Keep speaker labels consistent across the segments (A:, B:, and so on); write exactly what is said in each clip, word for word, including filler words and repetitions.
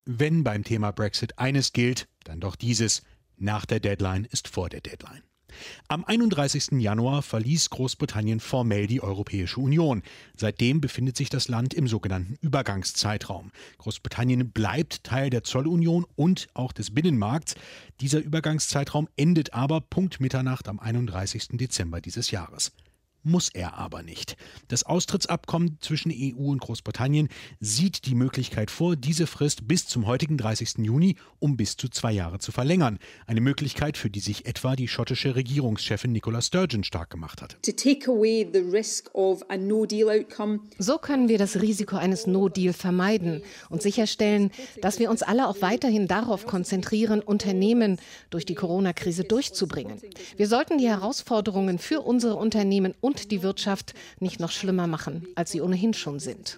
A: Wenn beim Thema Brexit eines gilt, dann doch dieses: Nach der Deadline ist vor der Deadline. Am einunddreißigsten Januar verließ Großbritannien formell die Europäische Union. Seitdem befindet sich das Land im sogenannten Übergangszeitraum. Großbritannien bleibt Teil der Zollunion und auch des Binnenmarkts. Dieser Übergangszeitraum endet aber Punkt Mitternacht am einunddreißigsten Dezember dieses Jahres. Muss er aber nicht. Das Austrittsabkommen zwischen E U und Großbritannien sieht die Möglichkeit vor, diese Frist bis zum heutigen dreißigsten Juni um bis zu zwei Jahre zu verlängern. Eine Möglichkeit, für die sich etwa die schottische Regierungschefin Nicola Sturgeon stark gemacht hat.
B: So können wir das Risiko eines No-Deal vermeiden und sicherstellen, dass wir uns alle auch weiterhin darauf konzentrieren, Unternehmen durch die Corona-Krise durchzubringen. Wir sollten die Herausforderungen für unsere Unternehmen und die Wirtschaft nicht noch schlimmer machen, als sie ohnehin schon sind.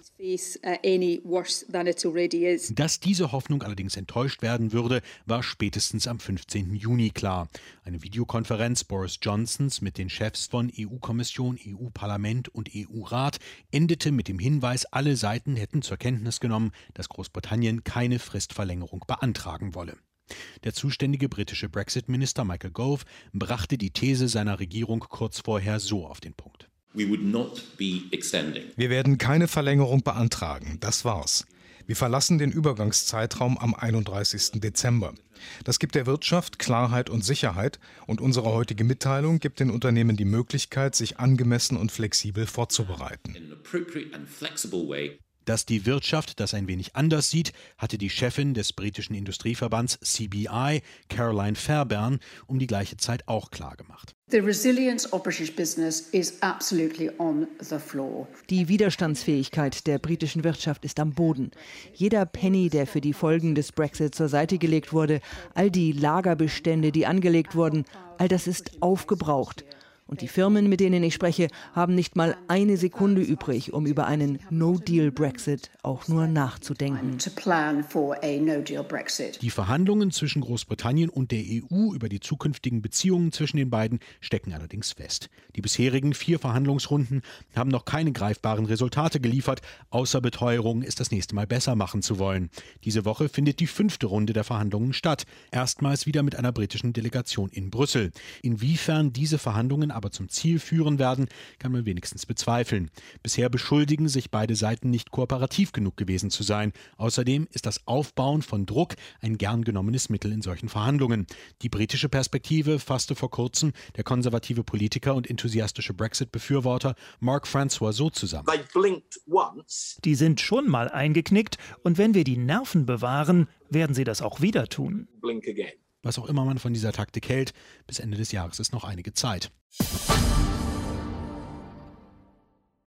A: Dass diese Hoffnung allerdings enttäuscht werden würde, war spätestens am fünfzehnten Juni klar. Eine Videokonferenz Boris Johnsons mit den Chefs von E U-Kommission, E U-Parlament und E U-Rat endete mit dem Hinweis, alle Seiten hätten zur Kenntnis genommen, dass Großbritannien keine Fristverlängerung beantragen wolle. Der zuständige britische Brexit-Minister Michael Gove brachte die These seiner Regierung kurz vorher so auf den Punkt.
C: We would not be extending.
D: Wir werden keine Verlängerung beantragen, das war's. Wir verlassen den Übergangszeitraum am einunddreißigsten Dezember. Das gibt der Wirtschaft Klarheit und Sicherheit, und unsere heutige Mitteilung gibt den Unternehmen die Möglichkeit, sich angemessen und flexibel vorzubereiten.
C: In an appropriate and flexible way.
A: Dass die Wirtschaft das ein wenig anders sieht, hatte die Chefin des britischen Industrieverbands C B I, Caroline Fairbairn, um die gleiche Zeit auch klargemacht.
E: The resilience of British business is absolutely on the floor.
F: Die Widerstandsfähigkeit der britischen Wirtschaft ist am Boden. Jeder Penny, der für die Folgen des Brexit zur Seite gelegt wurde, all die Lagerbestände, die angelegt wurden, all das ist aufgebraucht. Und die Firmen, mit denen ich spreche, haben nicht mal eine Sekunde übrig, um über einen No-Deal-Brexit auch nur nachzudenken.
A: Die Verhandlungen zwischen Großbritannien und der E U über die zukünftigen Beziehungen zwischen den beiden stecken allerdings fest. Die bisherigen vier Verhandlungsrunden haben noch keine greifbaren Resultate geliefert, außer Beteuerung, es das nächste Mal besser machen zu wollen. Diese Woche findet die fünfte Runde der Verhandlungen statt, erstmals wieder mit einer britischen Delegation in Brüssel. Inwiefern diese Verhandlungen aber zum Ziel führen werden, kann man wenigstens bezweifeln. Bisher beschuldigen sich beide Seiten nicht kooperativ genug gewesen zu sein. Außerdem ist das Aufbauen von Druck ein gern genommenes Mittel in solchen Verhandlungen. Die britische Perspektive fasste vor kurzem der konservative Politiker und enthusiastische Brexit-Befürworter Mark Francois so zusammen.
G: Die sind schon mal eingeknickt, und wenn wir die Nerven bewahren, werden sie das auch wieder tun.
A: Was auch immer man von dieser Taktik hält, bis Ende des Jahres ist noch einige Zeit.